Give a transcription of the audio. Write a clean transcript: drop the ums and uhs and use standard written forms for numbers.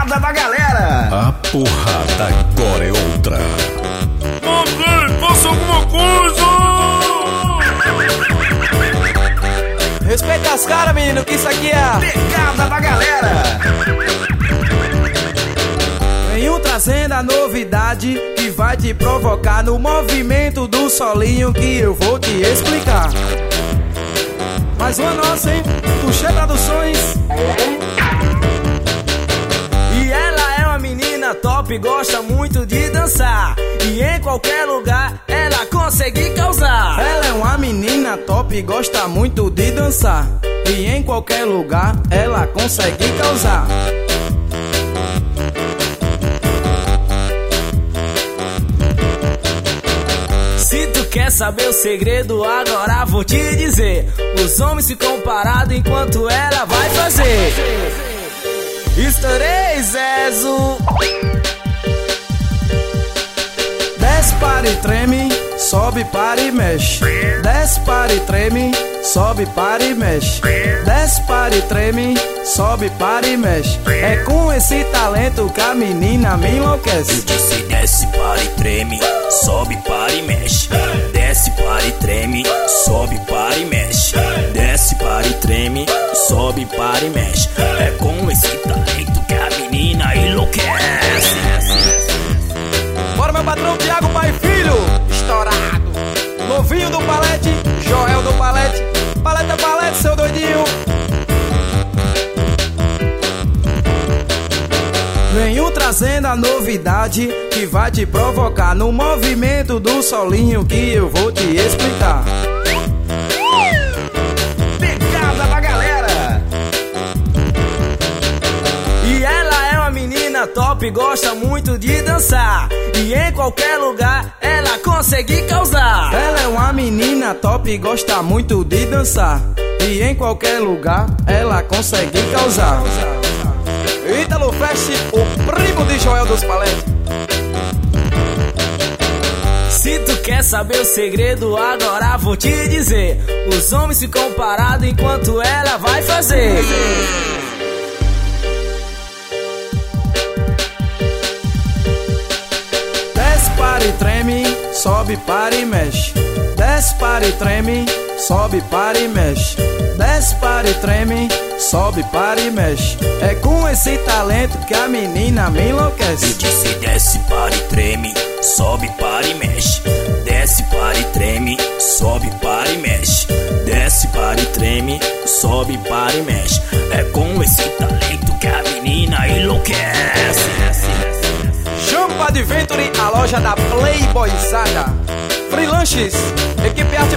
Pegada da galera. A porrada agora é outra. Mamãe, faça alguma coisa! Respeita as caras, menino, que isso aqui é a Pegada da galera. Venho trazendo a novidade que vai te provocar no movimento do solinho que eu vou te explicar. Mais uma nossa, hein? Tuxê Produções. E ela é uma menina top, gosta muito de dançar. E em qualquer lugar ela consegue causar. Ela é uma menina top, gosta muito de dançar. E em qualquer lugar ela consegue causar. Se tu quer saber o segredo, agora vou te dizer. Os homens ficam parados enquanto ela vai fazer. Estourei, Zezo. Desce, para e treme, sobe, para e mexe. Desce, para e treme, sobe, para e mexe. Desce, para e treme, sobe, para e mexe. É com esse talento que a menina me enlouquece. Eu disse desce, para e treme, sobe, para e mexe. Desce, para e treme, sobe, para e mexe. Desce, para e treme, sobe, para e mexe. É com esse talento que a menina enlouquece. Bora, meu patrão Thiago, pai e filho, estourado. Novinho do Palete, Joel do Palete. Palete é Palete, seu doidinho. Venho trazendo a novidade que vai te provocar no movimento do solinho que eu vou te explicar. Pegada da galera. E ela é uma menina top, gosta muito de dançar. E em qualquer lugar ela consegue causar. Ela é uma menina top, gosta muito de dançar. E em qualquer lugar ela consegue causar. Ítalo Fest, o primo de Joel dos Paletes. Se tu quer saber o segredo, agora vou te dizer. Os homens ficam parados enquanto ela vai fazer. Desce, para e treme, sobe, para e mexe. Desce, para e treme, sobe, para e mexe. Desce, para e treme, sobe, para e mexe. É com esse talento que a menina me enlouquece. Eu disse desce, para e treme, sobe, para e mexe. Desce, para e treme, sobe, para e mexe. Desce, para e treme, sobe, para e mexe. É com esse talento que a menina enlouquece. Champa Adventure, a loja da Playboyzada. Freelances, equipe arte